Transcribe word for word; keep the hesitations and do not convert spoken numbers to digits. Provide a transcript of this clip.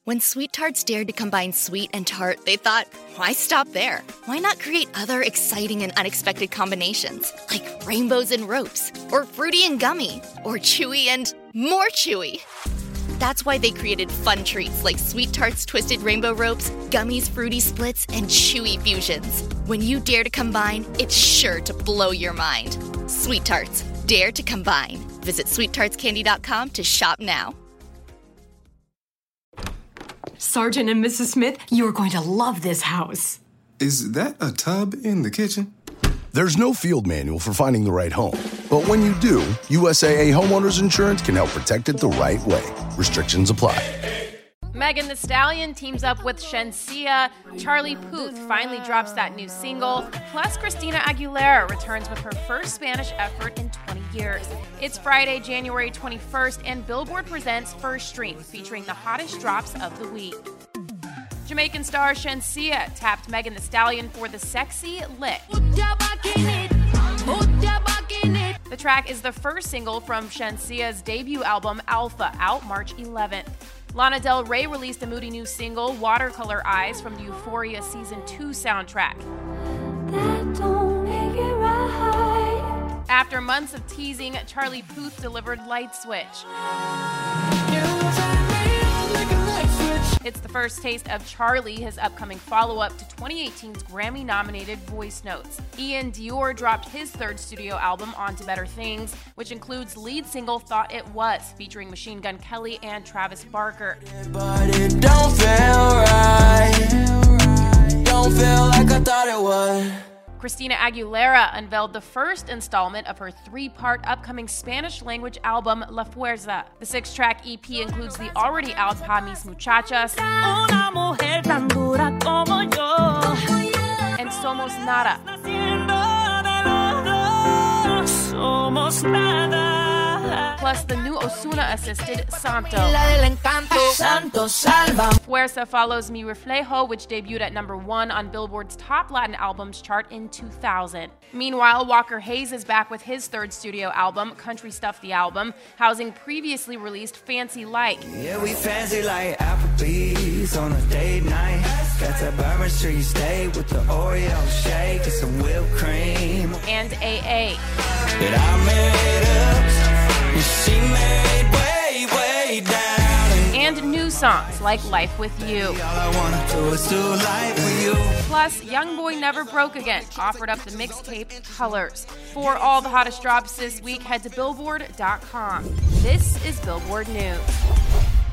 When Sweet Tarts dared to combine sweet and tart, they thought, why stop there? Why not create other exciting and unexpected combinations, like rainbows and ropes, or fruity and gummy, or chewy and more chewy? That's why they created fun treats like Sweet Tarts Twisted Rainbow Ropes, Gummies Fruity Splits, and Chewy Fusions. When you dare to combine, it's sure to blow your mind. Sweet Tarts, dare to combine. Visit sweet tarts candy dot com to shop now. Sergeant and Missus Smith, you're going to love this house. Is that a tub in the kitchen? There's no field manual for finding the right home. But when you do, U S A A Homeowners Insurance can help protect it the right way. Restrictions apply. Megan Thee Stallion teams up with Shenseea. Charlie Puth finally drops that new single. Plus, Christina Aguilera returns with her first Spanish effort in twenty years. It's Friday, January twenty-first, and Billboard presents First Stream, featuring the hottest drops of the week. Jamaican star Shenseea tapped Megan Thee Stallion for the sexy lick. The track is the first single from Shenseea's debut album, Alpha, out March eleventh. Lana Del Rey released a moody new single, Watercolor Eyes, from the Euphoria Season two soundtrack. Right. After months of teasing, Charlie Puth delivered Light Switch. It's the first taste of Charlie, his upcoming follow-up to twenty eighteen's Grammy-nominated Voice Notes. Ian Dior dropped his third studio album, On to Better Things, which includes lead single Thought It Was, featuring Machine Gun Kelly and Travis Barker. But it don't feel right. Don't feel like I thought it would. Christina Aguilera unveiled the first installment of her three-part upcoming Spanish-language album, La Fuerza. The six-track E P includes the already out Pa Mis Muchachas and Somos Nada. Plus the new Ozuna-assisted Santo. Fuerza follows Mi Reflejo, which debuted at number one on Billboard's Top Latin Albums chart in two thousand. Meanwhile, Walker Hayes is back with his third studio album, Country Stuff the Album, housing previously released Fancy Like. Yeah, we fancy like Applebee's on a date night. Got that Bourbon Street steak with the Oreo shake and some whipped cream. And A A. That I made up, and she made way, way down. And new songs like Life With You. All I wanna do is do life with you. Plus, Youngboy Never Broke Again offered up the mixtape Colors. For all the hottest drops this week, head to billboard dot com. This is Billboard News.